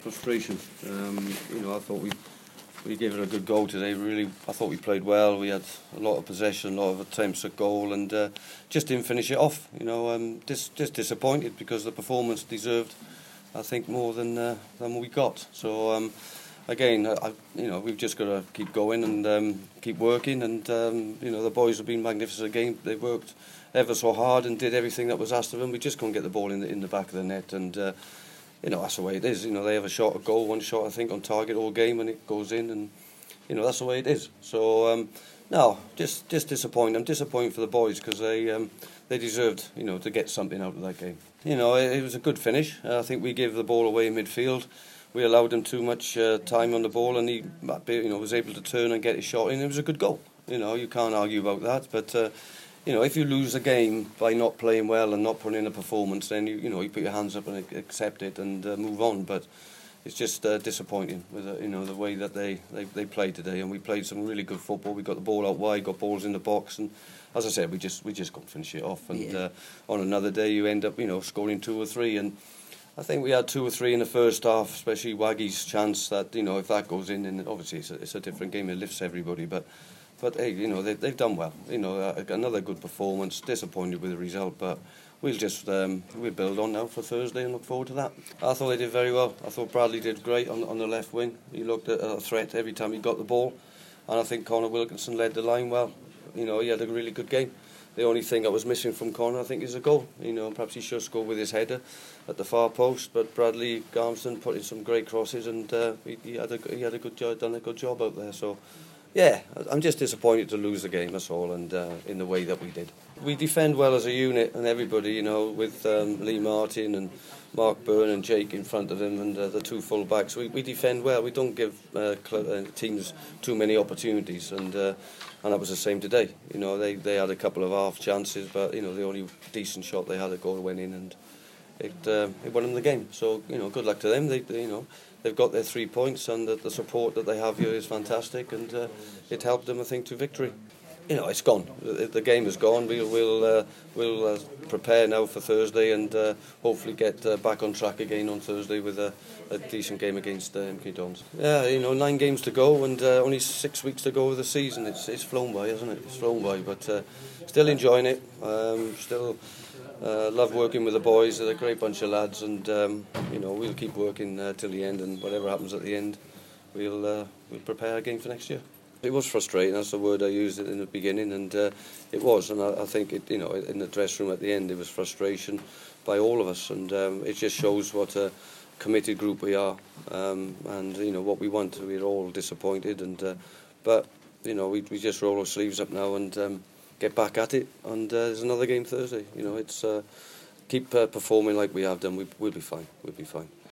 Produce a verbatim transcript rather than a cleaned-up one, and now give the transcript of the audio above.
Frustration. Um, you know, I thought we we gave it a good go today. Really, I thought we played well. We had a lot of possession, a lot of attempts at goal, and uh, just didn't finish it off. You know, um, just just disappointed because the performance deserved, I think, more than uh, than we got. So um, again, I, you know, we've just got to keep going and um, keep working. And um, you know, the boys have been magnificent again. They worked ever so hard and did everything that was asked of them. We just couldn't get the ball in the, in the back of the net, and uh, you know, that's the way it is. You know, they have a shot at goal, one shot I think on target all game, and it goes in, and you know, that's the way it is. So um, no, just just disappointed. I'm disappointed for the boys because they um, they deserved, you know, to get something out of that game. You know, it, it was a good finish. Uh, I think we gave the ball away in midfield. We allowed him too much uh, time on the ball, and he, you know, was able to turn and get his shot in. It was a good goal. You know, you can't argue about that. But uh, you know, if you lose a game by not playing well and not putting in a performance, then you you know you put your hands up and accept it and uh, move on. But it's just uh, disappointing with uh, you know the way that they, they they played today, and we played some really good football. We got the ball out wide, got balls in the box, and as I said, we just we just couldn't finish it off. And yeah. uh, on another day, you end up you know scoring two or three, and I think we had two or three in the first half, especially Waggy's chance. That you know if that goes in, then obviously it's a, it's a different game. It lifts everybody, but. But hey, you know they, they've done well. You know, uh, another good performance. Disappointed with the result, but we'll just um, we'll build on now for Thursday and look forward to that. I thought they did very well. I thought Bradley did great on on the left wing. He looked at a threat every time he got the ball, and I think Connor Wilkinson led the line well. You know, he had a really good game. The only thing that was missing from Connor, I think, is a goal. You know, perhaps he should score with his header at the far post. But Bradley Garmston put in some great crosses, and uh, he, he had a he had a good job, done a good job out there. So. Yeah, I'm just disappointed to lose the game, that's all, and uh, in the way that we did. We defend well as a unit, and everybody, you know, with um, Lee Martin and Mark Byrne and Jake in front of him, and uh, the two full-backs. We, we defend well. We don't give uh, cl- uh, teams too many opportunities, and uh, and that was the same today. You know, they, they had a couple of half chances, but, you know, the only decent shot they had, a goal went in, and it uh, it won them the game. So, you know, good luck to them. They, they you know... They've got their three points, and the, the support that they have here is fantastic, and uh, it helped them, I think, to victory. You know, it's gone. The, the game is gone. We'll we'll uh, we'll uh, prepare now for Thursday, and uh, hopefully get uh, back on track again on Thursday with a, a decent game against uh, M K Dons. Yeah, you know, nine games to go, and uh, only six weeks to go of the season. It's it's flown by, hasn't it? It's flown by, but uh, still enjoying it. Um, still. Uh, love working with the boys. They're a great bunch of lads, and um, you know we'll keep working uh, till the end. And whatever happens at the end, we'll uh, we'll prepare again for next year. It was frustrating. That's the word I used in the beginning, and uh, it was. And I, I think it, you know, in the dressing room at the end, it was frustration by all of us, and um, it just shows what a committed group we are, um, and you know what we want. We're all disappointed, and uh, but you know we we just roll our sleeves up now and. Um, Get back at it, and uh, there's another game Thursday. You know, it's uh, keep uh, performing like we have done. We, we'll be fine. We'll be fine.